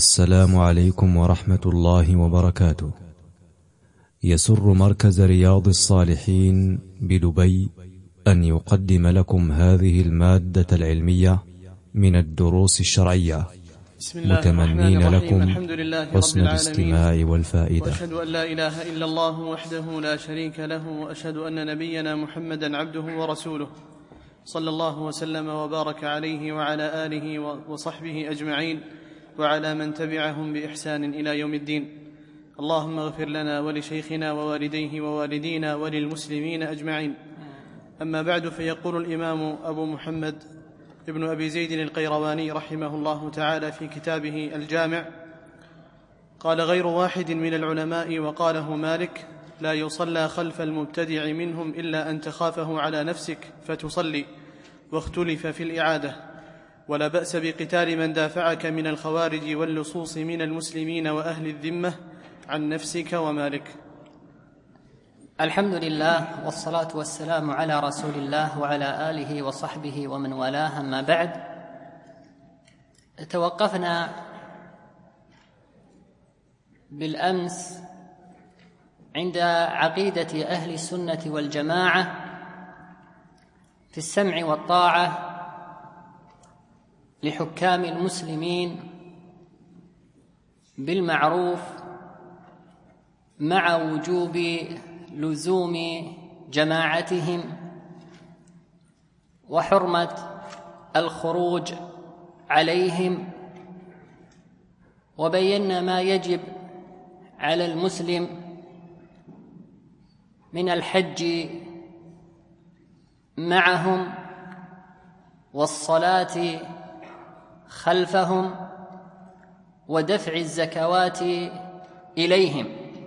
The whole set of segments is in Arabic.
السلام عليكم ورحمة الله وبركاته. يسر مركز رياض الصالحين بدبي أن يقدم لكم هذه المادة العلمية من الدروس الشرعية، متمنين لكم حسن الاستماع والفائدة. وأشهد أن لا إله إلا الله وحده لا شريك له، وأشهد أن نبينا محمدا عبده ورسوله، صلى الله وسلم وبارك عليه وعلى آله وصحبه أجمعين، وعلى من تبعهم بإحسان إلى يوم الدين. اللهم اغفر لنا ولشيخنا ووالديه ووالدينا وللمسلمين أجمعين. أما بعد، فيقول الإمام أبو محمد ابن أبي زيد القيرواني رحمه الله تعالى في كتابه الجامع: قال غير واحد من العلماء وقاله مالك: لا يصلى خلف المبتدع منهم إلا أن تخافه على نفسك فتصلي، واختلف في الإعادة. ولا بأس بقتال من دافعك من الخوارج واللصوص من المسلمين وأهل الذمة عن نفسك ومالك. الحمد لله، والصلاة والسلام على رسول الله وعلى آله وصحبه ومن والاه. أما بعد، توقفنا بالأمس عند عقيدة أهل السنة والجماعة في السمع والطاعة لحكام المسلمين بالمعروف، مع وجوب لزوم جماعتهم وحرمة الخروج عليهم. وبينا ما يجب على المسلم من الحج معهم والصلاة خلفهم ودفع الزكوات إليهم،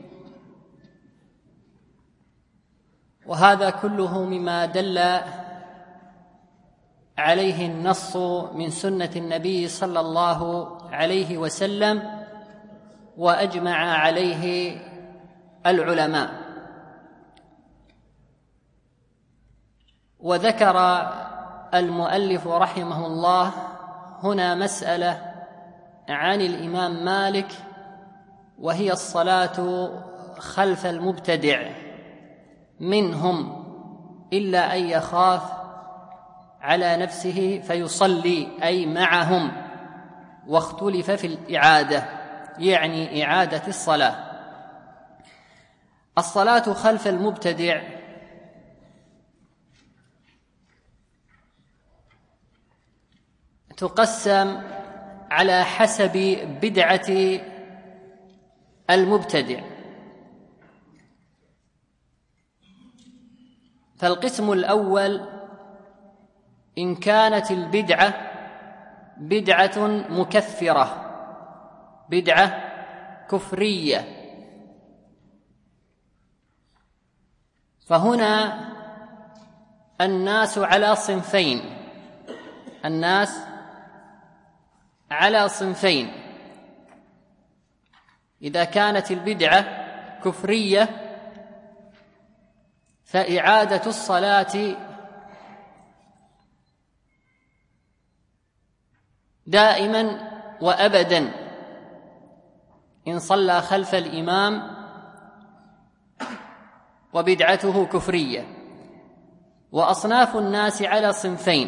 وهذا كله مما دل عليه النص من سنة النبي صلى الله عليه وسلم، وأجمع عليه العلماء. وذكر المؤلف رحمه الله هنا مسألة عن الإمام مالك، وهي الصلاة خلف المبتدع منهم إلا أن يخاف على نفسه فيصلي، أي معهم. واختلف في الإعادة، يعني إعادة الصلاة. الصلاة خلف المبتدع تقسم على حسب بدعة المبتدع. فالقسم الأول: إن كانت البدعة بدعة مكفرة، بدعة كفرية، فهنا الناس على صنفين. الناس على صنفين: إذا كانت البدعة كفرية فإعادة الصلاة دائما وأبدا إن صلى خلف الإمام وبدعته كفرية. وأصناف الناس على صنفين: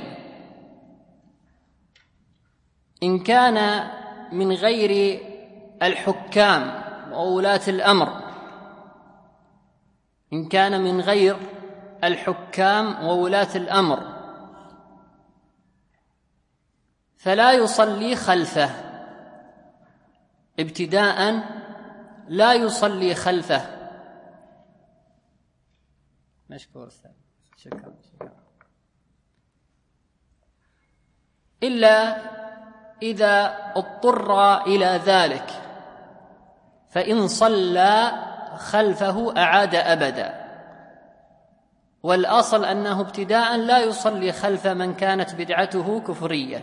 إن كان من غير الحكام وولاة الأمر، إن كان من غير الحكام وولاة الأمر فلا يصلي خلفه ابتداء، لا يصلي خلفه. مشكور أستاذ، شكرا. إلا إذا اضطر إلى ذلك، فإن صلى خلفه أعاد أبدا. والأصل أنه ابتداء لا يصلي خلف من كانت بدعته كفرية.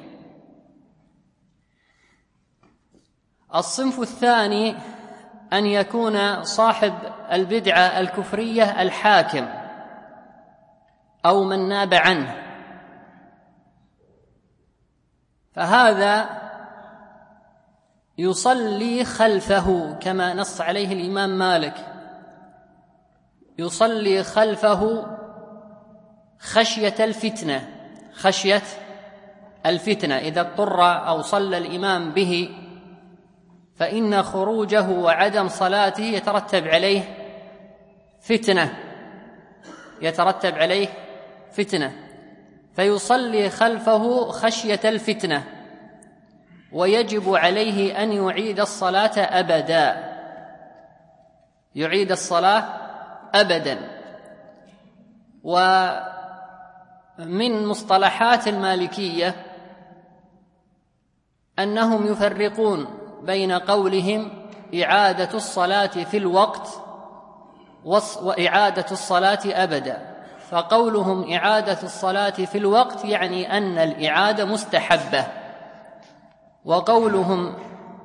الصنف الثاني: أن يكون صاحب البدعة الكفرية الحاكم أو من ناب عنه، فهذا يصلي خلفه كما نص عليه الإمام مالك، يصلي خلفه خشية الفتنة، خشية الفتنة. إذا اضطر أو صلى الإمام به فإن خروجه وعدم صلاته يترتب عليه فتنة، فيصلي خلفه خشية الفتنة، ويجب عليه أن يعيد الصلاة أبدا. ومن مصطلحات المالكية أنهم يفرقون بين قولهم إعادة الصلاة في الوقت وإعادة الصلاة أبدا. فقولهم إعادة الصلاة في الوقت يعني أن الإعادة مستحبة، وقولهم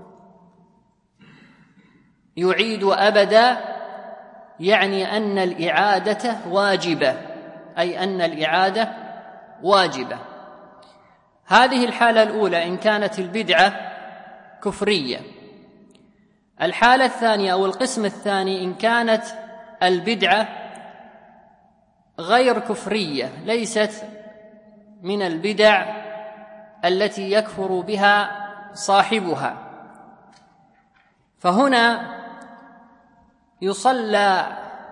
يعيد أبدا يعني أن الإعادة واجبة، أي أن الإعادة واجبة. هذه الحالة الأولى إن كانت البدعة كفرية. الحالة الثانية أو القسم الثاني إن كانت البدعة غير كفرية، ليست من البدع التي يكفر بها صاحبها، فهنا يصلى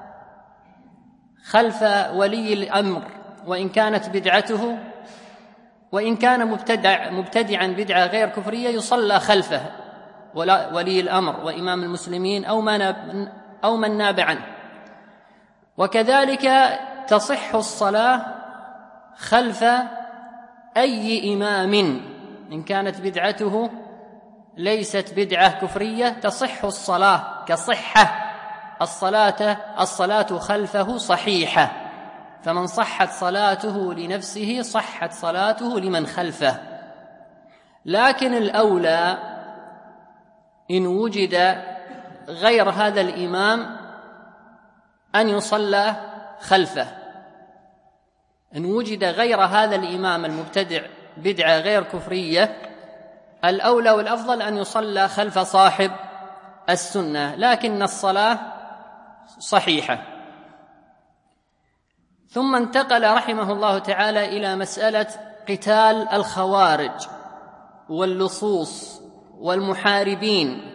خلف ولي الأمر وإن كانت بدعته، وإن كان مبتدعا بدعة غير كفرية يصلى خلفه ولي الأمر وإمام المسلمين أو من ناب عنه. وكذلك تصح الصلاة خلف أي إمام إن كانت بدعته ليست بدعة كفرية، تصح الصلاة كصحة الصلاة خلفه صحيحة، فمن صحت صلاته لنفسه صحت صلاته لمن خلفه. لكن الأولى إن وجد غير هذا الإمام أن يصلى خلفه. إن وجد غير هذا الإمام المبتدع بدعة غير كفرية، الأولى والأفضل أن يصلى خلف صاحب السنة، لكن الصلاة صحيحة. ثم انتقل رحمه الله تعالى إلى مسألة قتال الخوارج واللصوص والمحاربين.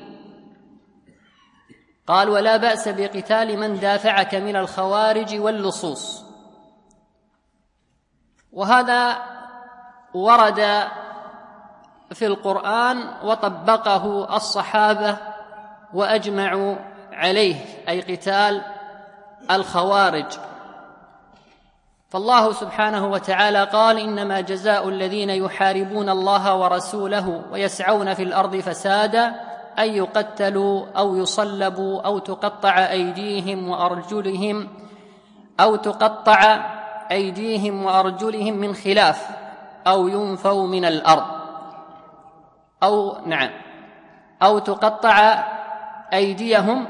قال: ولا بأس بقتال من دافعك من الخوارج واللصوص. وهذا ورد في القرآن وطبقه الصحابة وأجمعوا عليه، أي قتال الخوارج. فالله سبحانه وتعالى قال: إنما جزاء الذين يحاربون الله ورسوله ويسعون في الأرض فسادا أن يقتلوا أو يصلبوا أو تقطع أيديهم وأرجلهم من خلاف أو ينفوا من الأرض أو تقطع أيديهم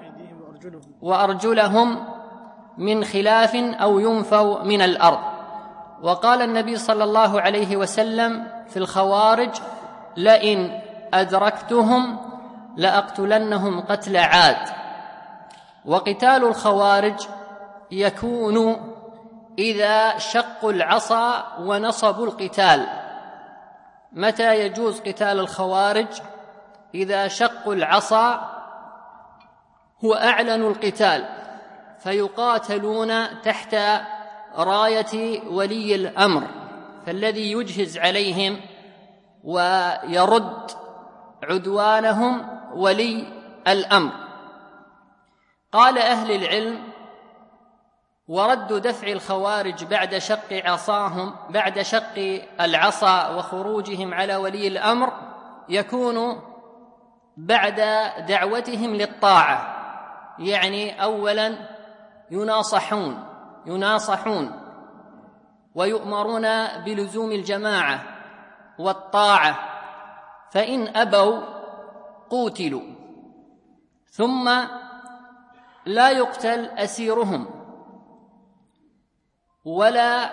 وأرجلهم من خلاف أو ينفوا من الأرض. وقال النبي صلى الله عليه وسلم في الخوارج: لئن أدركتهم لأقتلنهم قتل عاد. وقتال الخوارج يكون إذا شقوا العصا ونصبوا القتال. متى يجوز قتال الخوارج؟ إذا شقوا العصا وأعلنوا القتال، فيقاتلون تحت راية ولي الأمر، فالذي يجهز عليهم ويرد عدوانهم ولي الأمر. قال أهل العلم: ورد دفع الخوارج بعد شق العصا وخروجهم على ولي الأمر يكون بعد دعوتهم للطاعة، يعني أولا يناصحون ويؤمرون بلزوم الجماعة والطاعة، فإن أبوا قوتلوا. ثم لا يقتل أسيرهم ولا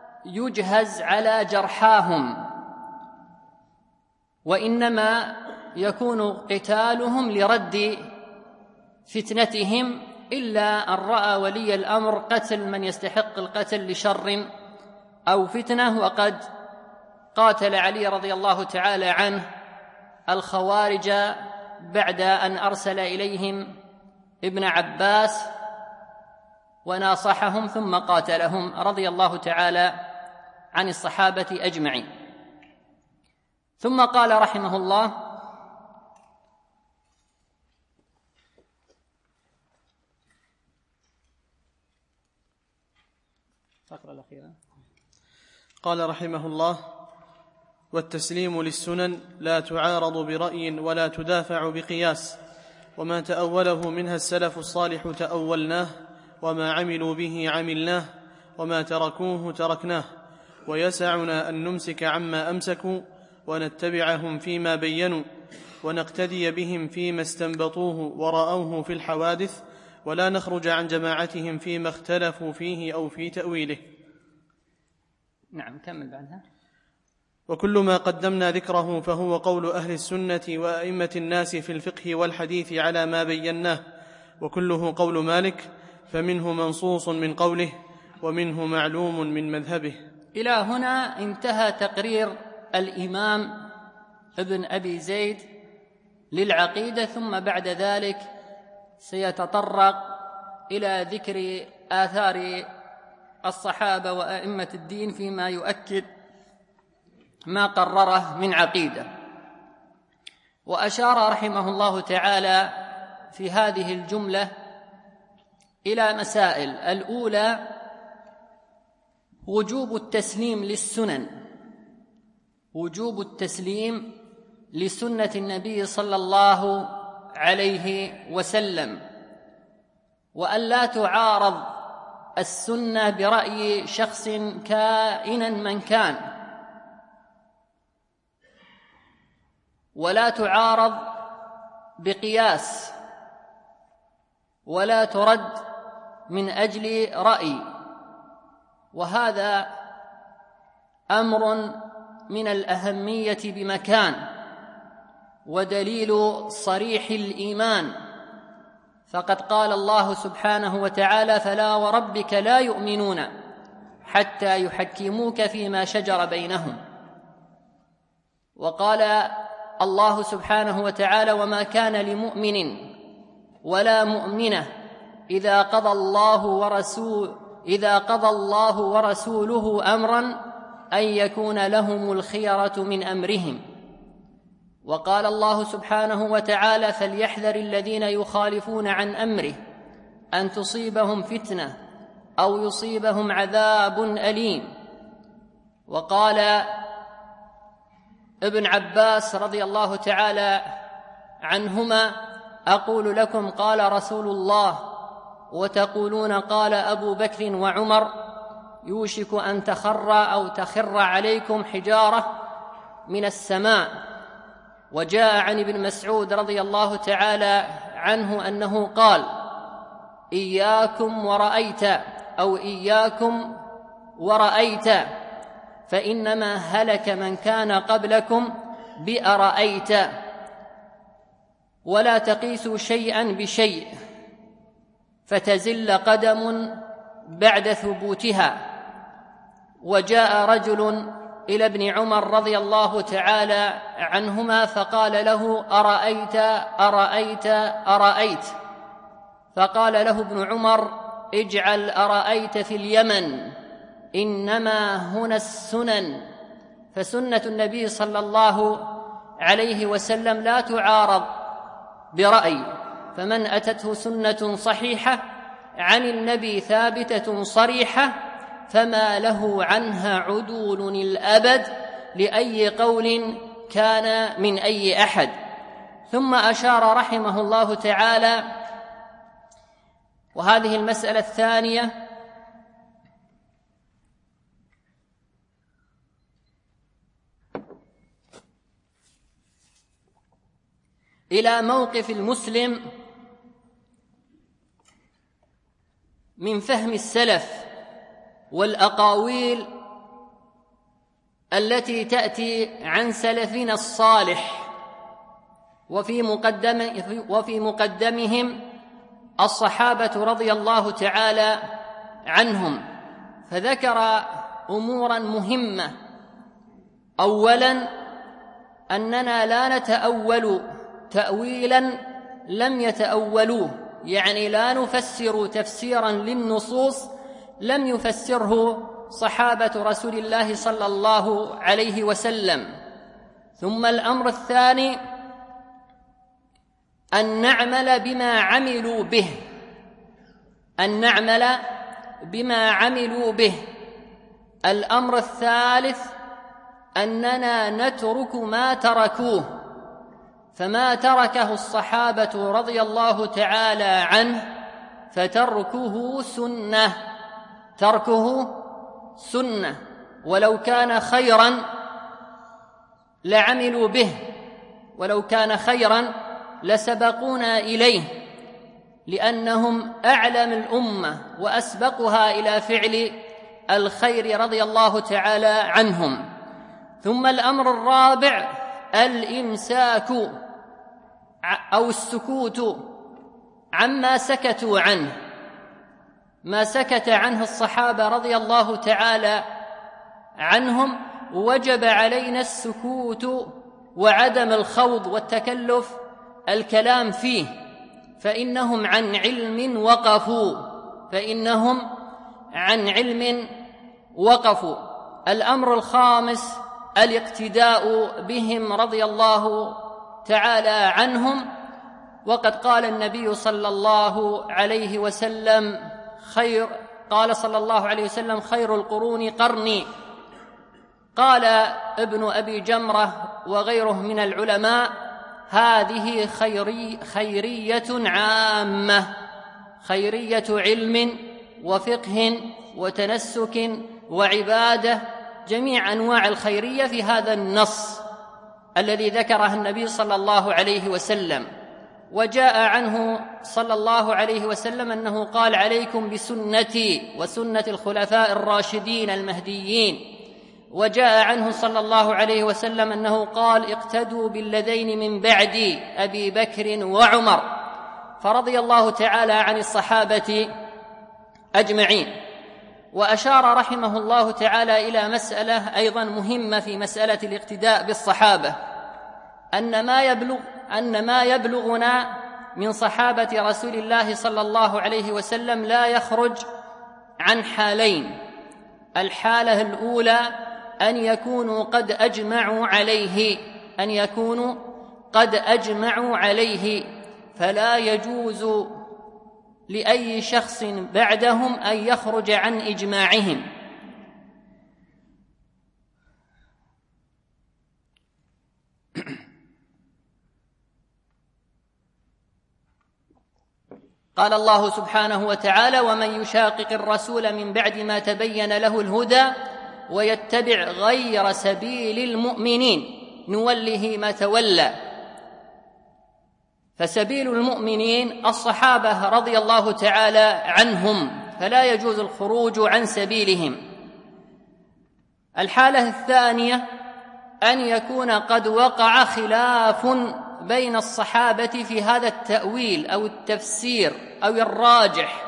يجهز على جرحاهم، وإنما يكون قتالهم لرد فتنتهم، إلا أن رأى ولي الأمر قتل من يستحق القتل لشر أو فتنة. وقد قاتل علي رضي الله تعالى عنه الخوارج بعد أن أرسل إليهم ابن عباس وناصحهم ثم قاتلهم رضي الله تعالى عن الصحابة أجمعين. ثم قال رحمه الله: فقرة الأخيرة. قال رحمه الله: والتسليم للسنن لا تعارض برأي ولا تدافع بقياس، وما تأوله منها السلف الصالح تأولناه، وما عملوا به عملناه، وما تركوه تركناه، ويسعنا أن نمسك عما أمسكوا ونتبعهم فيما بينوا، ونقتدي بهم فيما استنبطوه ورأوه في الحوادث، ولا نخرج عن جماعتهم فيما اختلفوا فيه أو في تأويله. نعم، كمل بعدها. وكل ما قدمنا ذكره فهو قول أهل السنة وأئمة الناس في الفقه والحديث على ما بيناه، وكله قول مالك، فمنه منصوص من قوله ومنه معلوم من مذهبه. إلى هنا انتهى تقرير الإمام ابن أبي زيد للعقيدة، ثم بعد ذلك سيتطرق إلى ذكر آثار الصحابة وأئمة الدين فيما يؤكد ما قرره من عقيدة. وأشار رحمه الله تعالى في هذه الجملة إلى مسائل: الأولى وجوب التسليم للسنن، وجوب التسليم لسنة النبي صلى الله عليه وسلم، وأن لا تعارض السنة برأي شخص كائنا من كان، ولا تعارض بقياس، ولا ترد من أجل رأي. وهذا أمر من الأهمية بمكان، ودليل صريح الإيمان، فقد قال الله سبحانه وتعالى: فلا وربك لا يؤمنون حتى يحكموك فيما شجر بينهم. وقال الله سبحانه وتعالى: وما كان لمؤمن ولا مؤمنة إذا قضى الله ورسوله أمرا أن يكون لهم الخيرة من أمرهم. وقال الله سبحانه وتعالى: فليحذر الذين يخالفون عن أمره أن تصيبهم فتنة أو يصيبهم عذاب أليم. وقال ابن عباس رضي الله تعالى عنهما: أقول لكم قال رسول الله وتقولون قال أبو بكر وعمر، يوشك أن تخر عليكم حجارة من السماء. وجاء عن ابن مسعود رضي الله تعالى عنه أنه قال: إياكم ورأيت فإنما هلك من كان قبلكم بأرأيت، ولا تقيسوا شيئا بشيء فتزل قدم بعد ثبوتها. وجاء رجل إلى ابن عمر رضي الله تعالى عنهما فقال له: أرأيت. فقال له ابن عمر: اجعل أرأيت في اليمن، إنما هنا السنن. فسنة النبي صلى الله عليه وسلم لا تعارض برأي، فمن أتته سنة صحيحة عن النبي ثابتة صريحة فما له عنها عدول الأبد لأي قول كان من أي أحد. ثم أشار رحمه الله تعالى، وهذه المسألة الثانية، إلى موقف المسلم من فهم السلف والأقاويل التي تأتي عن سلفنا الصالح وفي مقدمهم الصحابة رضي الله تعالى عنهم، فذكر أمورا مهمة. أولا أننا لا نتأول تأويلا لم يتأولوه، يعني لا نفسر تفسيرا للنصوص لم يفسره صحابة رسول الله صلى الله عليه وسلم. ثم الأمر الثاني أن نعمل بما عملوا به. الأمر الثالث أننا نترك ما تركوه، فما تركه الصحابة رضي الله تعالى عنه فتركه سنة، ولو كان خيرا لعملوا به، ولو كان خيرا لسبقونا إليه، لأنهم أعلم الأمة وأسبقها إلى فعل الخير رضي الله تعالى عنهم. ثم الأمر الرابع الإمساك أو السكوت عما سكتوا عنه. ما سكت عنه الصحابة رضي الله تعالى عنهم وجب علينا السكوت وعدم الخوض والتكلف الكلام فيه، فإنهم عن علم وقفوا. الأمر الخامس الاقتداء بهم رضي الله تعالى عنهم، وقد قال النبي صلى الله عليه وسلم خير القرون قرني. قال ابن أبي جمرة وغيره من العلماء هذه خيرية عامة، خيرية علم وفقه وتنسك وعبادة، جميع أنواع الخيرية في هذا النص الذي ذكره النبي صلى الله عليه وسلم. وجاء عنه صلى الله عليه وسلم أنه قال عليكم بسنتي وسنة الخلفاء الراشدين المهديين. وجاء عنه صلى الله عليه وسلم أنه قال اقتدوا بالذين من بعدي أبي بكر وعمر، فرضي الله تعالى عن الصحابة أجمعين. وأشار رحمه الله تعالى إلى مسألة أيضا مهمة في مسألة الاقتداء بالصحابة، أن ما يبلغنا من صحابة رسول الله صلى الله عليه وسلم لا يخرج عن حالين. الحالة الأولى أن يكونوا قد أجمعوا عليه، فلا يجوز لأي شخص بعدهم أن يخرج عن إجماعهم. قال الله سبحانه وتعالى ومن يشاقق الرسول من بعد ما تبين له الهدى ويتبع غير سبيل المؤمنين نوله ما تولى. فسبيل المؤمنين الصحابة رضي الله تعالى عنهم، فلا يجوز الخروج عن سبيلهم. الحالة الثانية أن يكون قد وقع خلاف بين الصحابة في هذا التأويل أو التفسير أو الراجح،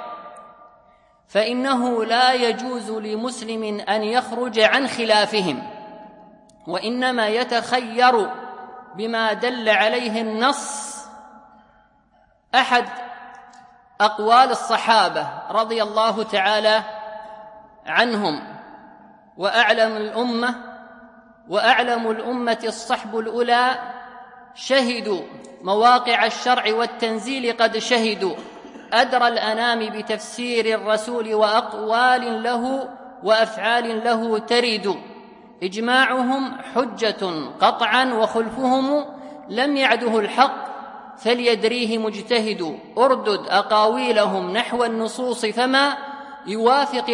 فإنه لا يجوز لمسلم أن يخرج عن خلافهم، وإنما يتخير بما دل عليه النص أحد أقوال الصحابة رضي الله تعالى عنهم. وأعلم الأمة الصحب الأولى شهدوا مواقع الشرع والتنزيل قد شهدوا أدرى الأنام بتفسير الرسول وأقوال له وأفعال له ترد. إجماعهم حجة قطعا وخلفهم لم يعده الحق فليدريه مجتهد. أردد أقاويلهم نحو النصوص فما يوافق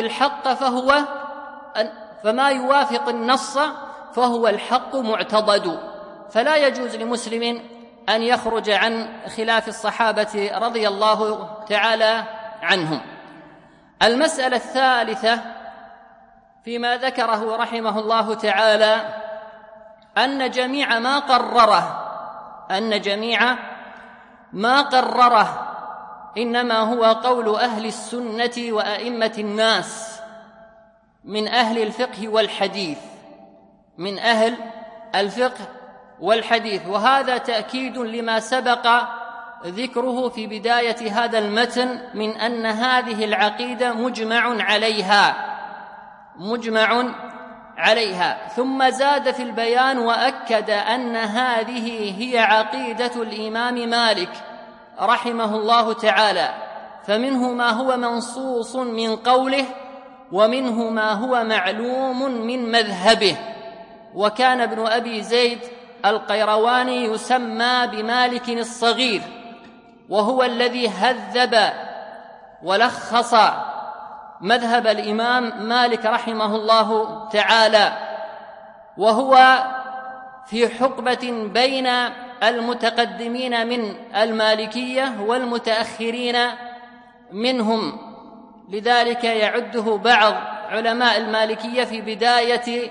النص فهو الحق معتضد. فلا يجوز لمسلم أن يخرج عن خلاف الصحابة رضي الله تعالى عنهم. المسألة الثالثة فيما ذكره رحمه الله تعالى أن جميع ما قرره أن جميع ما قرره إنما هو قول أهل السنة وأئمة الناس من أهل الفقه والحديث، من أهل الفقه والحديث. وهذا تأكيد لما سبق ذكره في بداية هذا المتن من أن هذه العقيدة مجمع عليها. ثم زاد في البيان وأكد أن هذه هي عقيدة الإمام مالك رحمه الله تعالى، فمنه ما هو منصوص من قوله ومنه ما هو معلوم من مذهبه. وكان ابن أبي زيد القيرواني يسمى بمالك الصغير، وهو الذي هذب ولخص مذهب الإمام مالك رحمه الله تعالى، وهو في حقبة بين المتقدمين من المالكية والمتأخرين منهم. لذلك يعده بعض علماء المالكية في بداية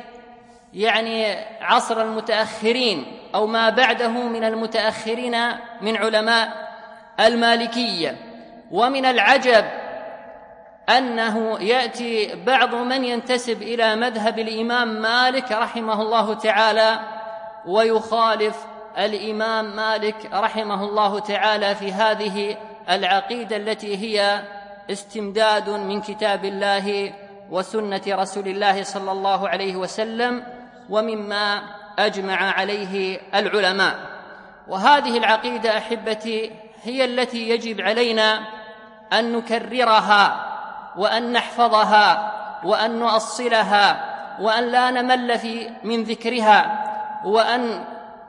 عصر المتأخرين أو ما بعده من المتأخرين من علماء المالكية. ومن العجب أنه يأتي بعض من ينتسب إلى مذهب الإمام مالك رحمه الله تعالى ويخالف الإمام مالك رحمه الله تعالى في هذه العقيدة التي هي استمداد من كتاب الله وسنة رسول الله صلى الله عليه وسلم ومما أجمع عليه العلماء. وهذه العقيدة أحبتي هي التي يجب علينا أن نكررها وأن نحفظها وأن نؤصلها وأن لا نمل من ذكرها وأن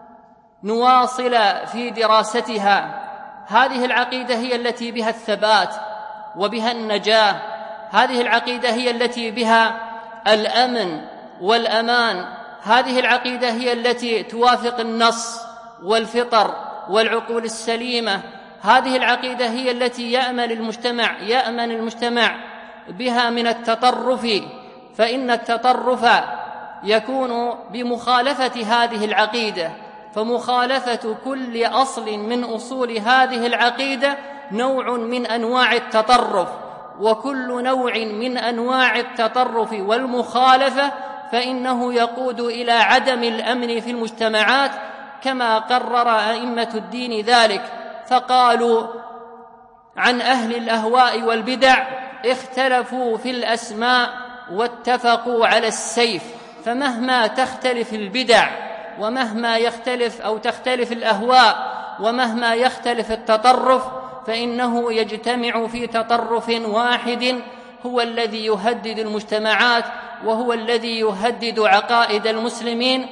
نواصل في دراستها. هذه العقيدة هي التي بها الثبات وبها النجاة، هذه العقيدة هي التي بها الأمن والأمان، هذه العقيدة هي التي توافق النص والفطر والعقول السليمة، هذه العقيدة هي التي يأمن المجتمع بها من التطرف، فإن التطرف يكون بمخالفة هذه العقيدة، فمخالفة كل أصل من أصول هذه العقيدة نوع من أنواع التطرف، وكل نوع من أنواع التطرف والمخالفة فإنه يقود إلى عدم الأمن في المجتمعات، كما قرر أئمة الدين ذلك، فقالوا عن أهل الأهواء والبدع اختلفوا في الأسماء واتفقوا على السيف. فمهما تختلف البدع ومهما يختلف أو تختلف الأهواء ومهما يختلف التطرف فإنه يجتمع في تطرف واحد هو الذي يهدد المجتمعات وهو الذي يهدد عقائد المسلمين.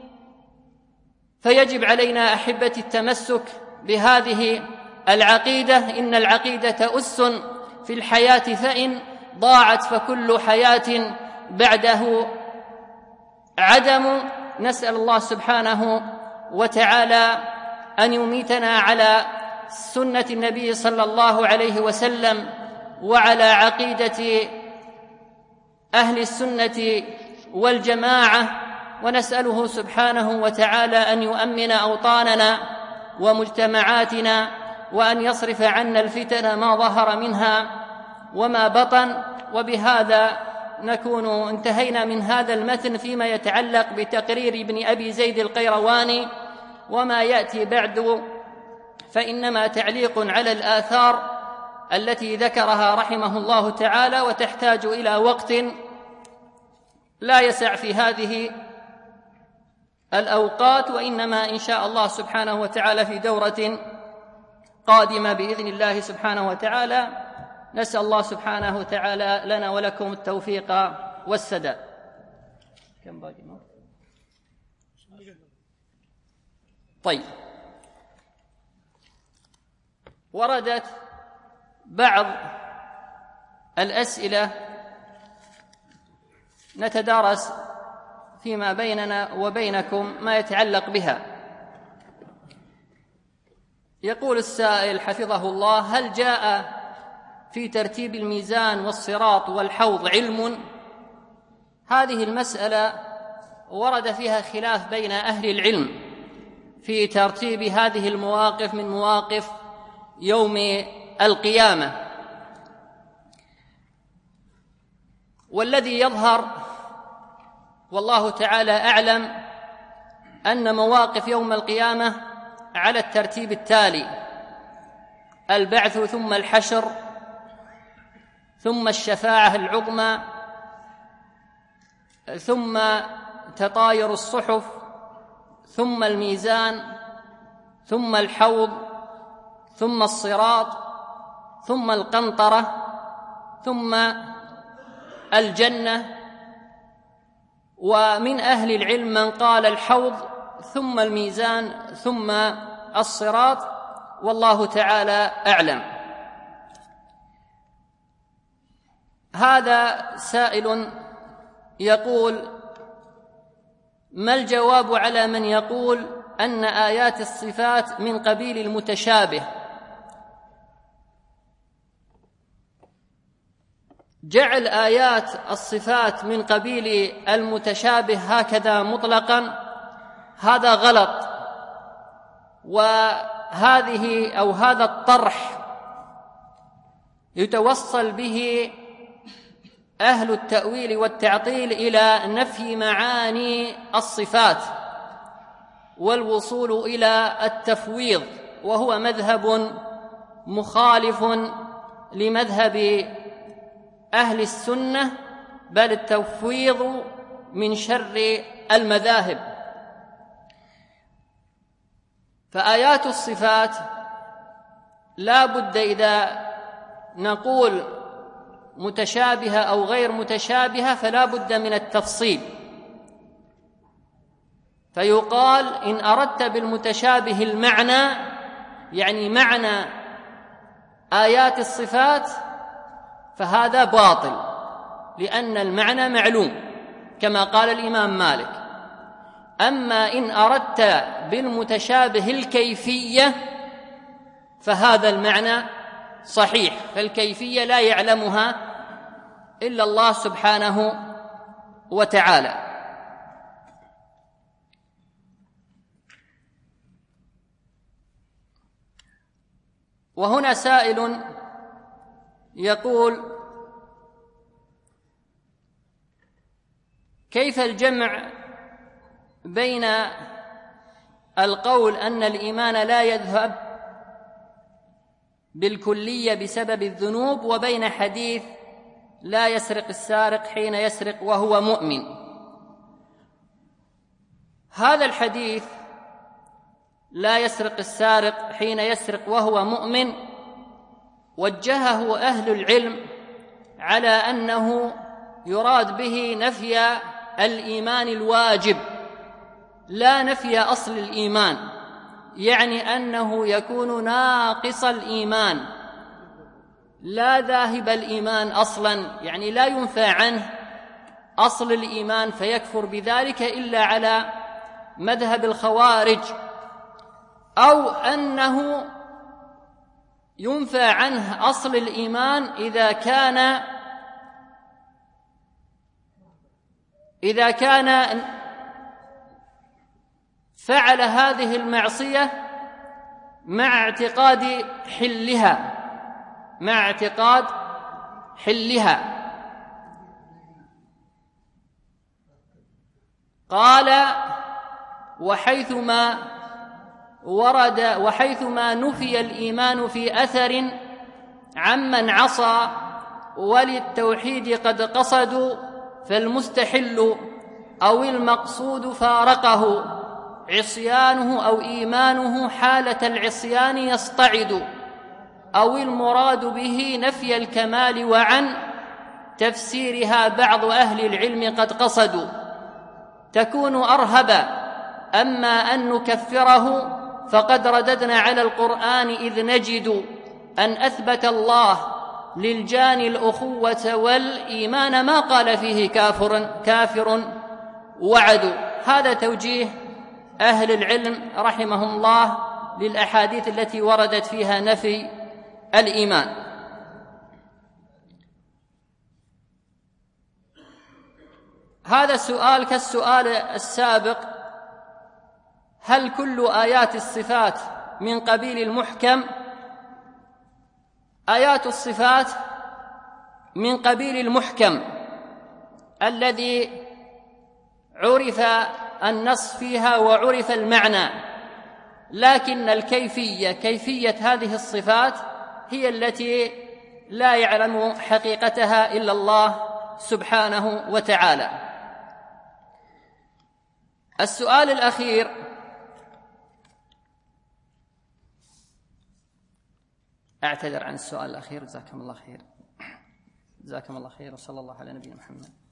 فيجب علينا أحبتي التمسك بهذه العقيدة. إن العقيدة أس في الحياة، فإن ضاعت فكل حياة بعده عدم. نسأل الله سبحانه وتعالى أن يميتنا على سنة النبي صلى الله عليه وسلم وعلى عقيدة أهل السنة والجماعة، ونسأله سبحانه وتعالى أن يؤمن أوطاننا ومجتمعاتنا وأن يصرف عنا الفتن ما ظهر منها وما بطن. وبهذا نكون انتهينا من هذا المتن فيما يتعلق بتقرير ابن أبي زيد القيرواني، وما يأتي بعد فإنما تعليق على الآثار التي ذكرها رحمه الله تعالى، وتحتاج إلى وقت لا يسع في هذه الأوقات، وإنما إن شاء الله سبحانه وتعالى في دورة قادمة بإذن الله سبحانه وتعالى. نسأل الله سبحانه وتعالى لنا ولكم التوفيق والسداد. كم باقي؟ طيب، وردت بعض الأسئلة نتدارس فيما بيننا وبينكم ما يتعلق بها. يقول السائل حفظه الله: هل جاء في ترتيب الميزان والصراط والحوض علم؟ هذه المسألة ورد فيها خلاف بين أهل العلم، في ترتيب هذه المواقف من مواقف يوم القيامة. والذي يظهر والله تعالى أعلم أن مواقف يوم القيامة على الترتيب التالي: البعث، ثم الحشر، ثم الشفاعة العظمى، ثم تطاير الصحف، ثم الميزان، ثم الحوض، ثم الصراط، ثم القنطرة، ثم الجنة. ومن أهل العلم من قال الحوض ثم الميزان ثم الصراط، والله تعالى أعلم. هذا سائل يقول: ما الجواب على من يقول أن آيات الصفات من قبيل المتشابه؟ جعل آيات الصفات من قبيل المتشابه هكذا مطلقا هذا غلط، وهذه أو هذا الطرح يتوصل به أهل التأويل والتعطيل إلى نفي معاني الصفات والوصول إلى التفويض، وهو مذهب مخالف لمذهب أهل السنة، بل التفويض من شر المذاهب. فآيات الصفات لا بد إذا نقول متشابهة أو غير متشابهة فلا بد من التفصيل، فيقال إن أردت بالمتشابه المعنى، يعني معنى آيات الصفات، فهذا باطل، لأن المعنى معلوم كما قال الإمام مالك. أما إن أردت بالمتشابه الكيفية فهذا المعنى صحيح، فالكيفية لا يعلمها إلا الله سبحانه وتعالى. وهنا سائل يقول: كيف الجمع بين القول أن الإيمان لا يذهب بالكلية بسبب الذنوب وبين حديث لا يسرق السارق حين يسرق وهو مؤمن؟ هذا الحديث لا يسرق السارق حين يسرق وهو مؤمن وجهه أهل العلم على أنه يراد به نفي الإيمان الواجب لا نفي أصل الإيمان، يعني أنه يكون ناقص الإيمان لا ذاهب الإيمان أصلا، يعني لا ينفى عنه أصل الإيمان فيكفر بذلك إلا على مذهب الخوارج، أو أنه ينفى عنه أصل الإيمان إذا كان فعل هذه المعصية مع اعتقاد حلها. قال: وحيثما نفي الإيمان في أثر عمن عصى وللتوحيد قد قصدوا فالمستحل أو المقصود فارقه عصيانه أو إيمانه حالة العصيان يصطعد، أو المراد به نفي الكمال، وعن تفسيرها بعض أهل العلم قد قصدوا، تكون أرهبا. أما أن نكفره فقد رددنا على القرآن إذ نجد أن أثبت الله للجاني الأخوة والإيمان ما قال فيه كافر وعد. هذا توجيه أهل العلم رحمهم الله للأحاديث التي وردت فيها نفي الإيمان. هذا السؤال كالسؤال السابق: هل كل آيات الصفات من قبيل المحكم؟ آيات الصفات من قبيل المحكم الذي عرف النص فيها وعرف المعنى، لكن كيفية هذه الصفات هي التي لا يعلم حقيقتها إلا الله سبحانه وتعالى. السؤال الأخير: أعتذر عن السؤال الأخير. جزاكم الله خير وصلى الله على نبينا محمد.